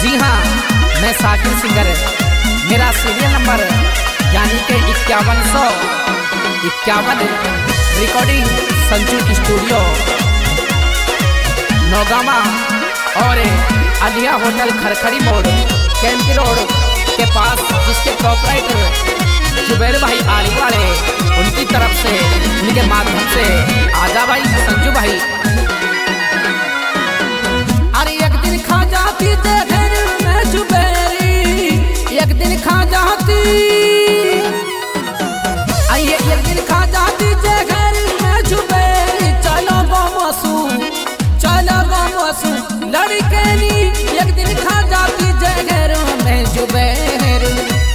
जी हाँ, मैं साकिर सिंगर, मेरा सीरियल नंबर यानी कि 5151 रिकॉर्डिंग संजू स्टूडियो नौगामा और अलिया होटल खरखड़ी मोड़ कैंपी रोड के पास, जिसके प्रोपराइटर जुबैर भाई आली वाले, उनकी तरफ से उनके माध्यम से आजा भाई संजू भाई। अरे एक दिन खा जाती घर में जुबैरी, एक दिन खा जाती, आइए एक दिन खा जाती घर में जुबैरी। चलो बमसू, चलो बमसू लड़के नी, एक दिन खा जाती घर में जुबैरी।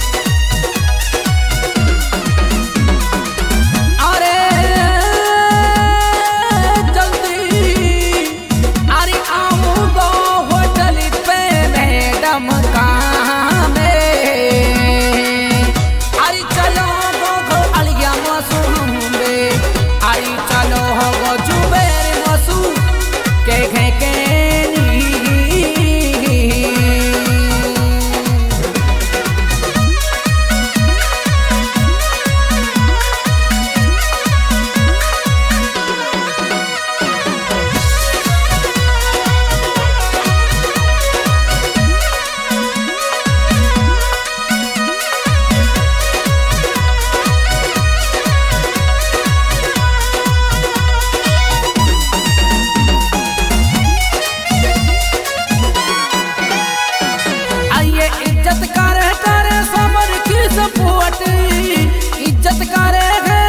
इज्जत करे है,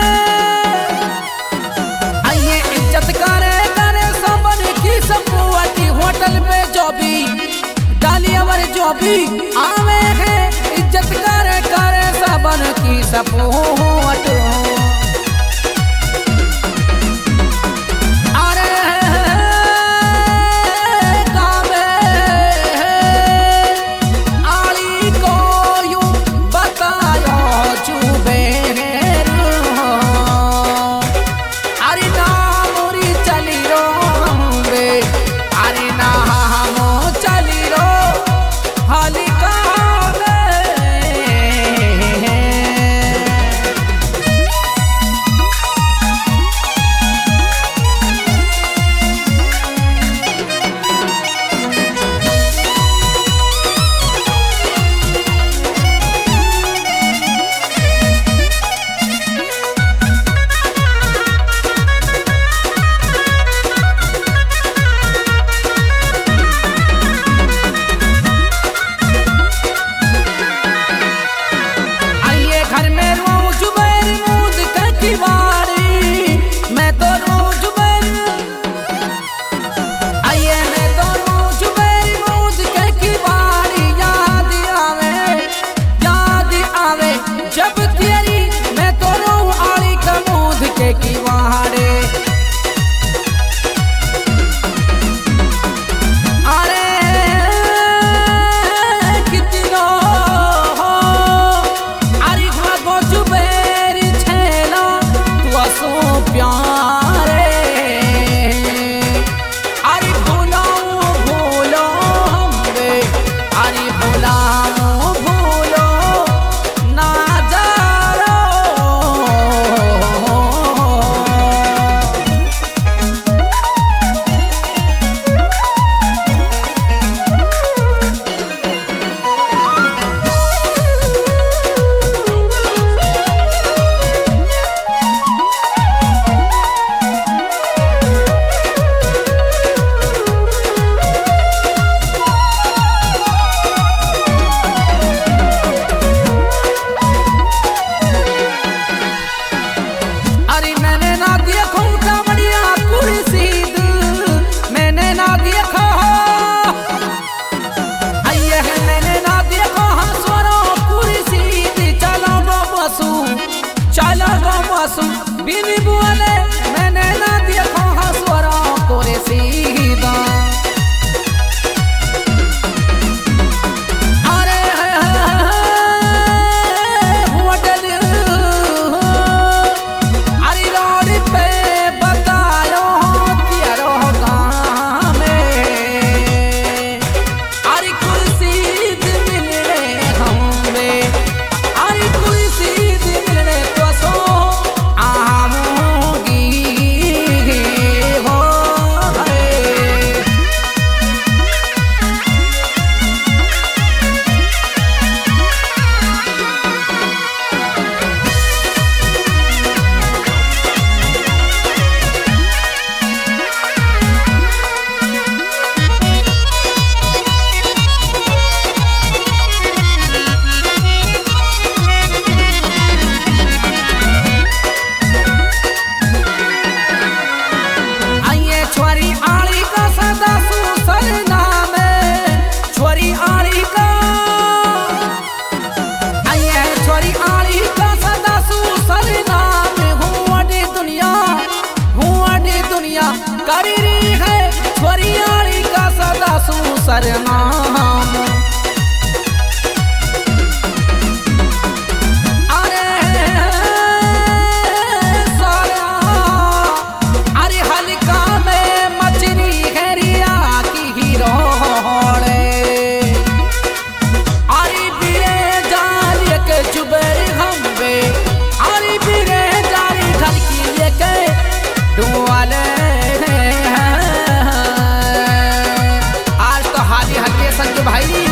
आइए इज्जत करे समर की सपोर्ट। होटल पे जो भी डाली हमारे जो भी आवे है, इज्जत करे समर की सपोर्ट। सरनाम। अरे सोया अरे हल्का में मछली घेरिया की हीरोड़े अरे बिरे जारी के जुबेर हम बे अरे बिरे जारी घर की लेके डुआले। आज तो हाली हल्के संजू भाई